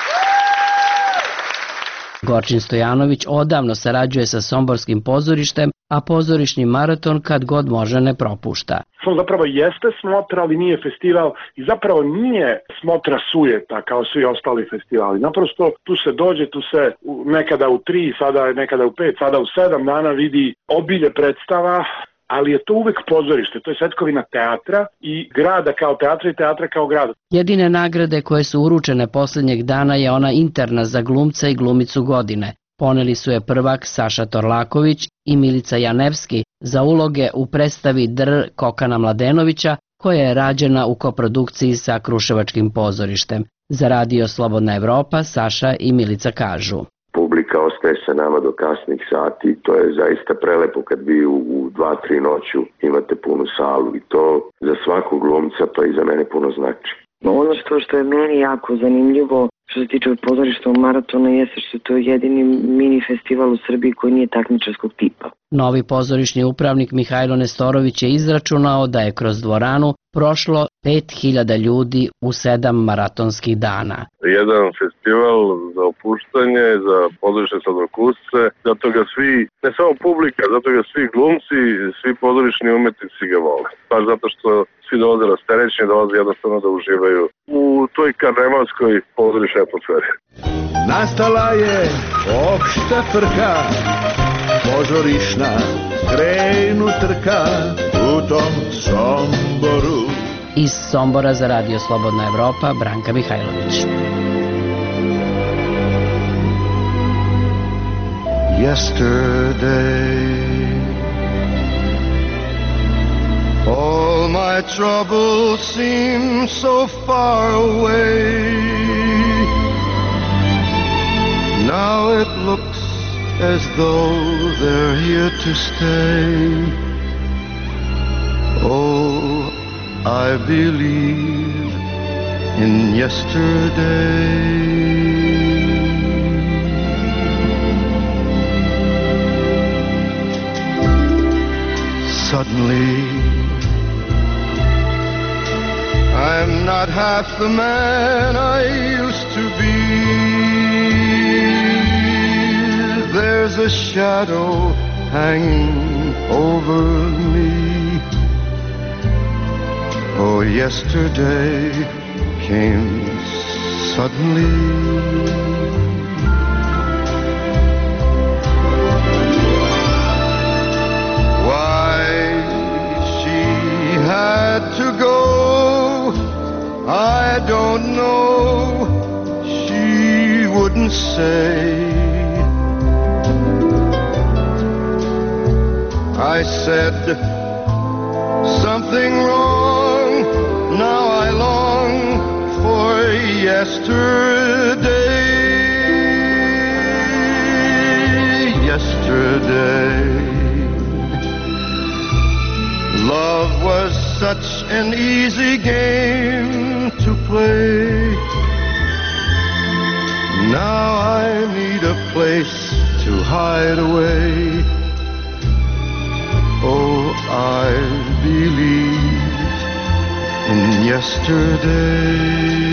Gorčin Stojanović odavno sarađuje sa somborskim pozorištem, a pozorišni maraton kad god može ne propušta. On zapravo jeste smotra, ali nije festival i zapravo nije smotra sujeta kao svi ostali festivali. Naprosto tu se dođe, tu se nekada u tri, sada nekada u pet, sada u sedam dana vidi obilje predstava, ali je to uvek pozorište, to je svetkovina teatra i grada kao teatra i teatra kao grada. Jedine nagrade koje su uručene posljednjeg dana je ona interna za glumca i glumicu godine. Poneli su je prvak Saša Torlaković i Milica Janevski za uloge u predstavi Dr Kokana Mladenovića koja je rađena u koprodukciji sa Kruševačkim pozorištem. Za Radio Slobodna Evropa Saša i Milica kažu. Publika ostaje sa nama do kasnih sati, to je zaista prelepo kad vi u, u dva, tri noću imate punu salu i to za svakog glumca pa i za mene puno znači. Ono što, što je meni jako zanimljivo što se tiče pozorišta maratona jeste što je to jedini mini festival u Srbiji koji nije takmičarskog tipa. Novi pozorišni upravnik Mihajlo Nestorović je izračunao da je kroz dvoranu prošlo pet hiljada ljudi u sedam maratonskih dana. Jedan festival za opuštanje, za pozorišne sladokusce, zato ga svi, ne samo publika, zato ga svi glumci, svi pozorišni umetnici ga vole. Baš zato što svi dolaze rasterećeni, dolaze jednostavno da uživaju u toj karnevalskoj pozorišnoj atmosferi. Nastala je opšta frka, pozorišna, krenu trka u tom Somboru. Iz Sombora za Radio Slobodna Evropa, Branka Mihajlović. Yesterday, all my troubles seem so far away. Now it looks as though they're here to stay. Oh, I believe in yesterday. Suddenly, I'm not half the man I used to be. There's a shadow hanging over me. Oh, yesterday came suddenly. Why she had to go, I don't know. She wouldn't say. I said something wrong, now I long for yesterday. Yesterday, love was such an easy game to play. Now I need a place to hide away. Oh, I believed in yesterday.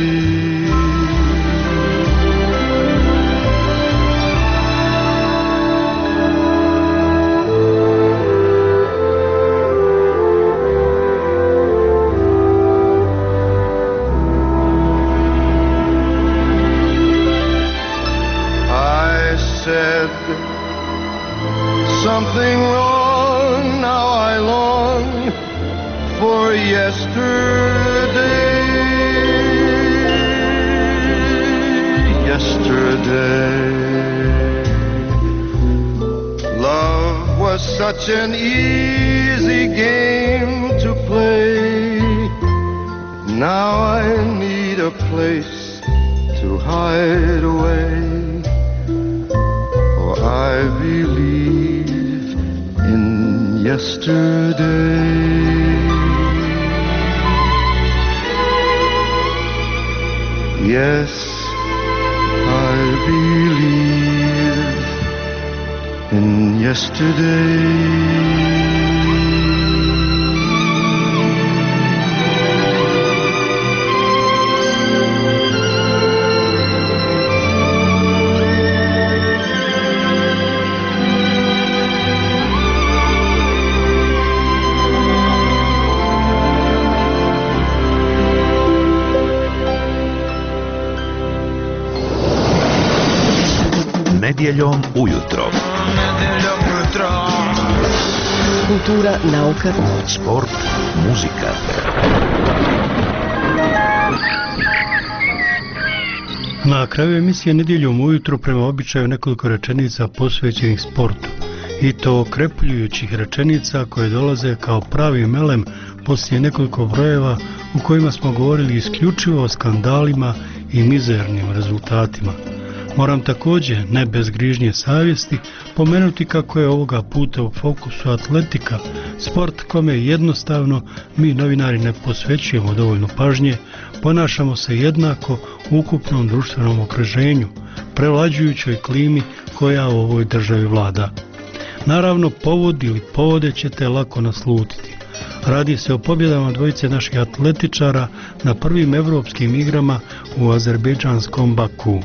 Something wrong, now I long for yesterday. Yesterday, love was such an easy game to play. Now I need a place to hide away. For I believe in yesterday. Yes, I believe in yesterday. Nedjeljom ujutro. Kultura, nauka, sport, muzika. Na kraju emisije Nedjeljom ujutro prema običaju nekoliko rečenica posvećenih sportu. I to okrepljujućih rečenica koje dolaze kao pravi melem poslije nekoliko brojeva u kojima smo govorili isključivo o skandalima i mizernim rezultatima. Moram također, ne bez grižnje savjesti, pomenuti kako je ovoga puta u fokusu atletika, sport kome jednostavno mi novinari ne posvećujemo dovoljno pažnje, ponašamo se jednako u ukupnom društvenom okruženju, prevlađujućoj klimi koja u ovoj državi vlada. Naravno, povod ili povode ćete lako naslutiti. Radi se o pobjedama dvojice naših atletičara na prvim evropskim igrama u azerbejdžanskom Baku.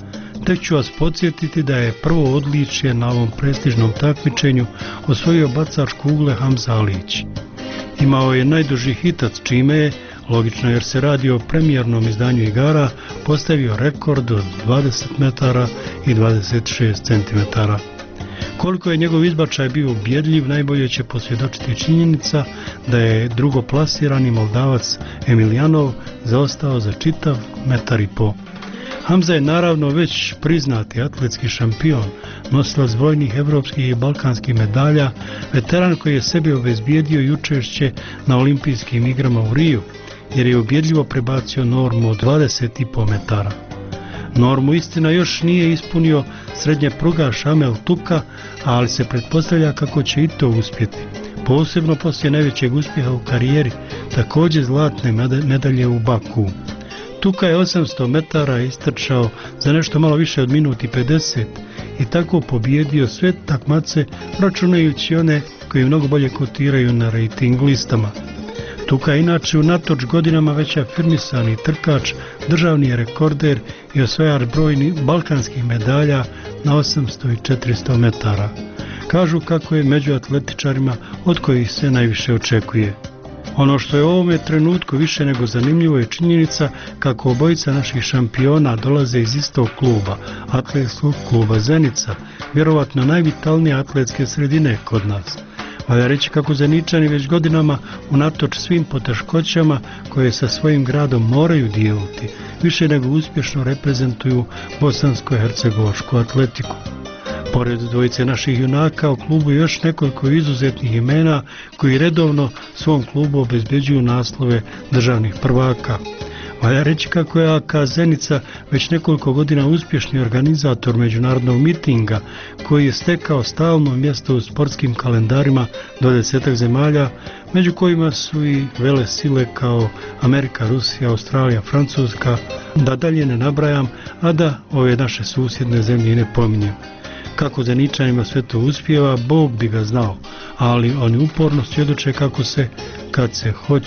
Tek ću vas podsjetiti da je prvo odličje na ovom prestižnom takmičenju osvojio bacač kugle Hamza Alić. Imao je najduži hitac, čime je, logično jer se radi o premijernom izdanju igara, postavio rekord od dvadeset metara i dvadeset šest centimetara. Koliko je njegov izbačaj bio ubjedljiv, najbolje će posvjedočiti činjenica da je drugoplasirani Moldavac Emiljanov zaostao za čitav metar i po. Hamza je naravno već priznati atletski šampion, nosilac brojnih evropskih i balkanskih medalja, veteran koji je sebi obezbijedio i učešće na olimpijskim igrama u Riju, jer je ubjedljivo prebacio normu od dvadeset i po metara. Normu istina još nije ispunio srednje prugaš Amel Tuka, ali se pretpostavlja kako će i to uspjeti. Posebno poslije najvećeg uspjeha u karijeri, također zlatne medalje u Baku. Tuka je osamsto metara istrčao za nešto malo više od minut i pedeset i tako pobijedio sve takmace, računajući one koji mnogo bolje kotiraju na rating listama. Tuka je inače unatoč godinama već afirmisani trkač, državni rekorder i osvajač brojnih balkanskih medalja na osamsto i četiristo metara. Kažu kako je među atletičarima od kojih se najviše očekuje. Ono što je u ovome trenutku više nego zanimljivo je činjenica kako obojica naših šampiona dolaze iz istog kluba, atletskog kluba Zenica, vjerovatno najvitalnije atletske sredine kod nas. Valja reći kako Zeničani već godinama, unatoč svim poteškoćama koje sa svojim gradom moraju dijeliti, više nego uspješno reprezentuju bosansko-hercegovačku atletiku. Pored dvojice naših junaka u klubu još nekoliko izuzetnih imena koji redovno svom klubu obezbeđuju naslove državnih prvaka. Valja reći kako je A K Zenica već nekoliko godina uspješni organizator međunarodnog mitinga koji je stekao stalno mjesto u sportskim kalendarima do desetak zemalja, među kojima su i vele sile kao Amerika, Rusija, Australija, Francuska, da dalje ne nabrajam, a da ove naše susjedne zemlje ne pominjem. Kako Zeničanima sve to uspijeva, Bog bi ga znao, ali oni uporno svjedoče kako se, kad se hoće,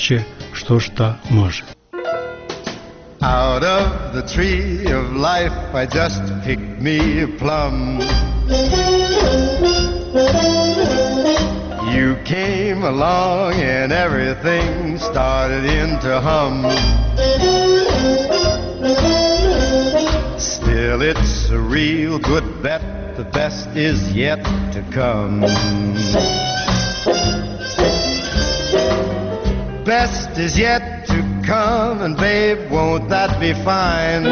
što šta može. Out of the tree of life I just picked me a plum. You came along and everything started in to hum. Still it's a real good bet, the best is yet to come. Best is yet to come, and babe, won't that be fine?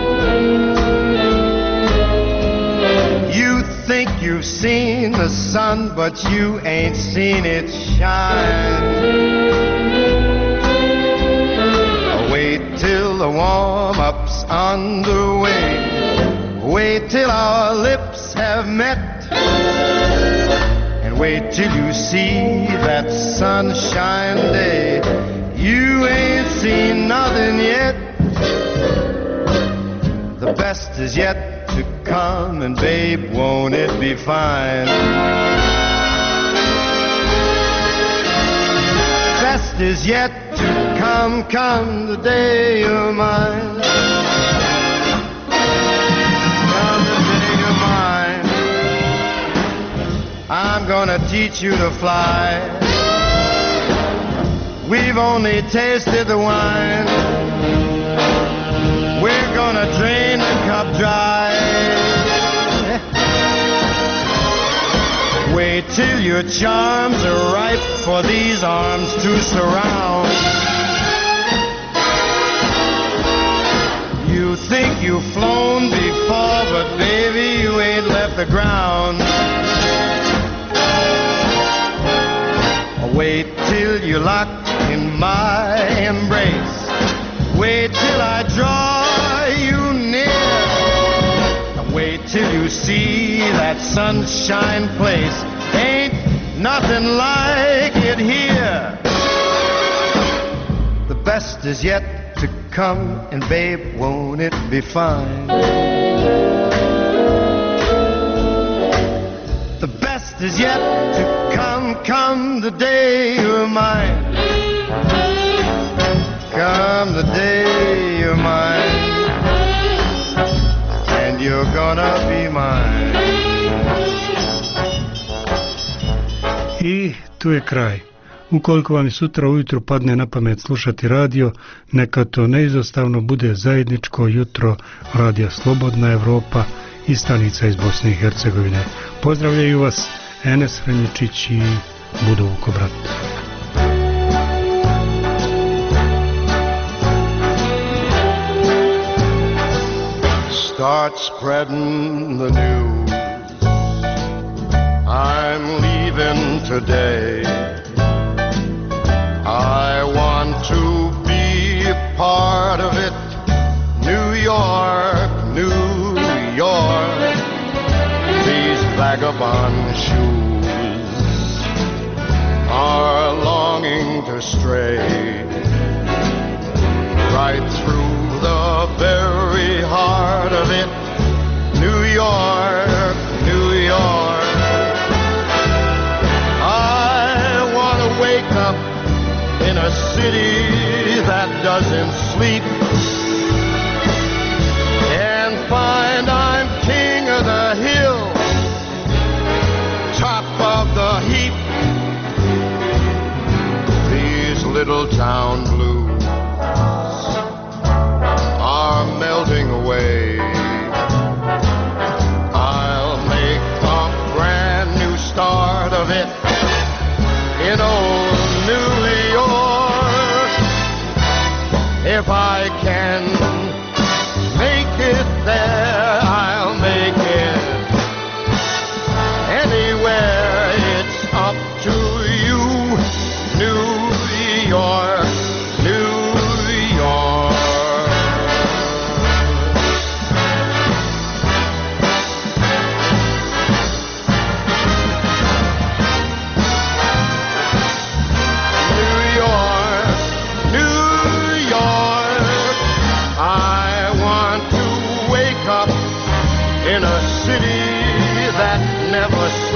You think you've seen the sun, but you ain't seen it shine. Wait till the warm-up's underway. Wait till our lips have met. And wait till you see that sunshine day. You ain't seen nothing yet. The best is yet to come, and babe, won't it be fine? Best is yet to come, come the day you're mine. Come the day you're mine. I'm gonna teach you to fly. We've only tasted the wine. We're gonna drain the cup dry. Wait till your charms are ripe for these arms to surround. You think you've flown before, but baby, you ain't left the ground. Wait till you're locked in my embrace. Wait till I draw you near. Wait till you see that sunshine place. Ain't nothing like it here. The best is yet to come, and babe, won't it be fine? The best is yet to come, come the day you're mine. Come the day you're mine, and you're gonna be mine. I tu je kraj. Ukoliko vam sutra ujutru padne na pamet slušati radio, neka to neizostavno bude zajedničko jutro Radija Slobodna Evropa i stanica iz Bosne i Hercegovine. Pozdravljaju vas Enes Hranjičić i Budo Vukobrat. Start spreading the news. I'm leaving today. I want to be a part of it. New York, New York. These vagabond shoes are longing to stray right through the very heart of it. New York, New York. I want to wake up in a city that doesn't sleep and find I'm king of the hill, top of the heap. These little town blues are melting away. I'll make a brand new start of it in old New York. If I can make it there, I'll make it anywhere. It's up to you, New York, New York. In a city that never